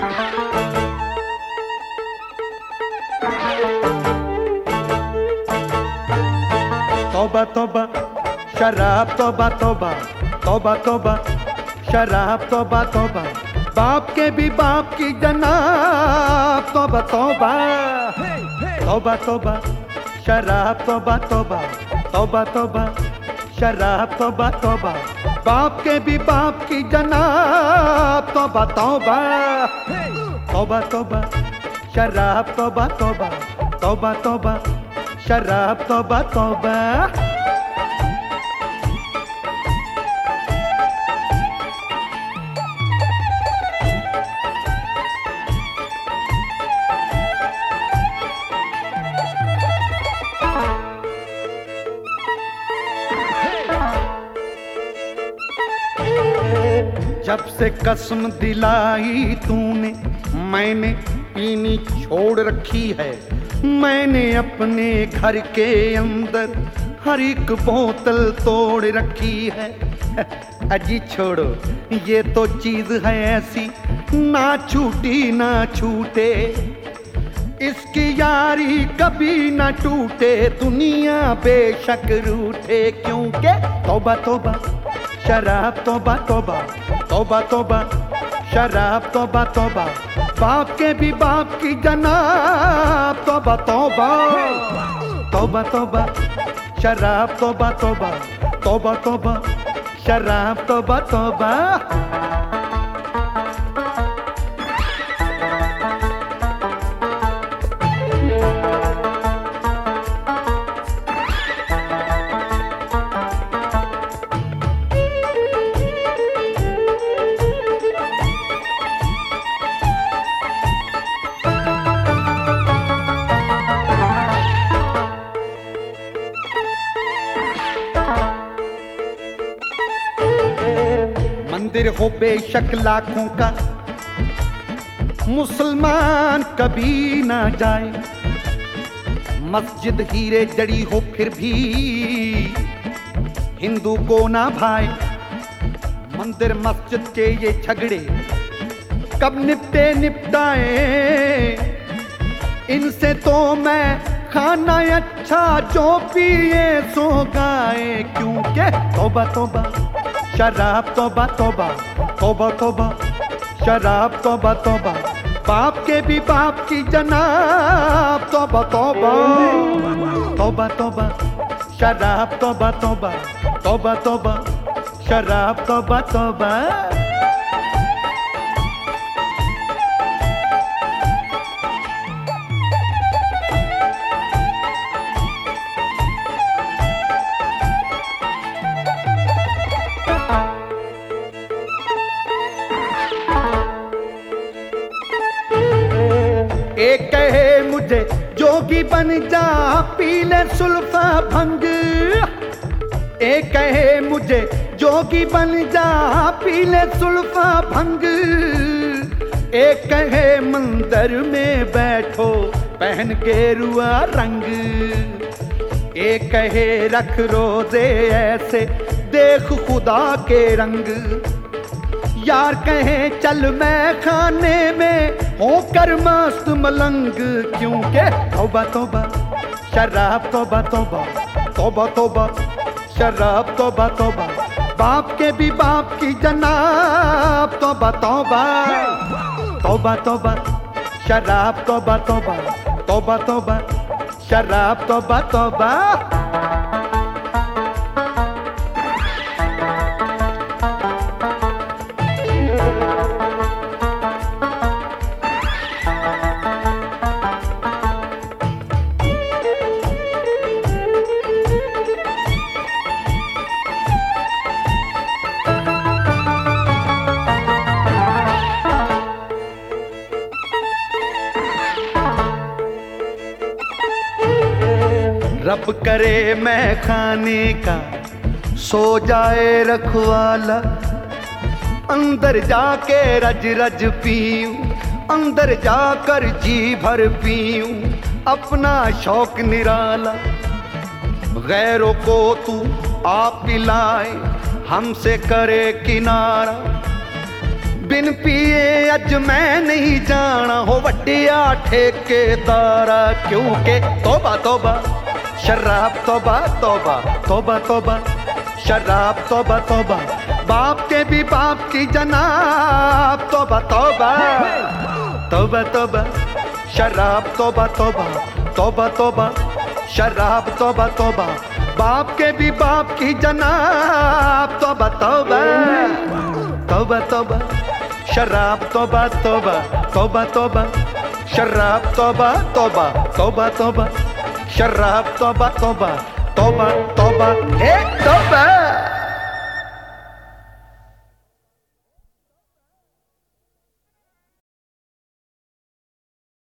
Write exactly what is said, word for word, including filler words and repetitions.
तौबा तौबा शराब, तौबा तौबा तौबा तौबा शराब, तौबा तौबा बाप के भी बाप की जनाब, तौबा तौबा तौबा तौबा शराब, तौबा तौबा तौबा तौबा शराब, तौबा तौबा बाप के भी बाप की जनाब, तौबा तौबा तौबा तौबा शराब, तौबा तौबा तौबा तौबा शराब, तौबा तौबा। जब से कसम दिलाई तूने मैंने पीनी छोड़ रखी है, मैंने अपने घर के अंदर हर एक बोतल तोड़ रखी है। अजी छोड़ो, ये तो चीज है ऐसी ना छूटी ना छूटे, इसकी यारी कभी ना टूटे, दुनिया बेशक रूठे क्योंकि तौबा तौबा शराब, तौबा तौबा तौबा तौबा शराब, तौबा तौबा बाप के भी बाप की जनाब, तौबा तौबा तौबा तौबा शराब, तौबा तौबा तौबा तौबा शराब, तौबा तौबा। मंदिर हो बेशक लाखों का, मुसलमान कभी ना जाए, मस्जिद हीरे जड़ी हो फिर भी हिंदू को ना भाए, मंदिर मस्जिद के ये झगड़े कब निपटे निपटाए, इनसे तो मैं खाना अच्छा जो पिए सो गाए, क्योंकि तौबा तौबा शराब, तौबा तौबा तौबा तौबा शराब, तौबा तौबा बाप के भी बाप की जनाब, तौबा तौबा तौबा तौबा शराब, तौबा तौबा तौबा तौबा शराब, तौबा तौबा। एक कहे मुझे जोगी बन जा पी ले सुल्फा भंग, एक कहे मुझे जोगी बन जा पी ले सुल्फा भंग, एक कहे मंदिर में बैठो पहन के रुआ रंग, एक कहे रख रोजे ऐसे देख खुदा के रंग, यार कहे चल मैं खाने में होकर मस्त मलंग, क्योंकि तौबा तौबा शराब, तौबा तौबा तौबा तौबा शराब, तौबा तौबा बाप के भी बाप की जनाब, तौबा तौबा तौबा तौबा शराब, तौबा तौबा तौबा तौबा शराब, तौबा तौबा। रब करे मैं खाने का सो जाए रखवाला, अंदर जाके रज रज पीऊं, अंदर जाकर जी भर पीऊं, अपना शौक निराला, गैरों को तू आप पिलाए हमसे करे किनारा, बिन पिए अज मैं नहीं जाना हो वड्डिया ठेकेदारा, क्योंकि तौबा तौबा शराब तौबा तौबा तौबा तौबा शराब तौबा तौबा, बाप के भी बाप की जनाब तौबा तौबा तौबा तौबा शराब तौबा तौबा तौबा तौबा शराब तौबा तौबा, बाप के भी बाप की जनाब तौबा तौबा तौबा तौबा शराब तौबा तौबा तौबा तौबा शराब तौबा तौबा तौबा तौबा शराब तौबा तौबा तौबा तौबा हे तौबा।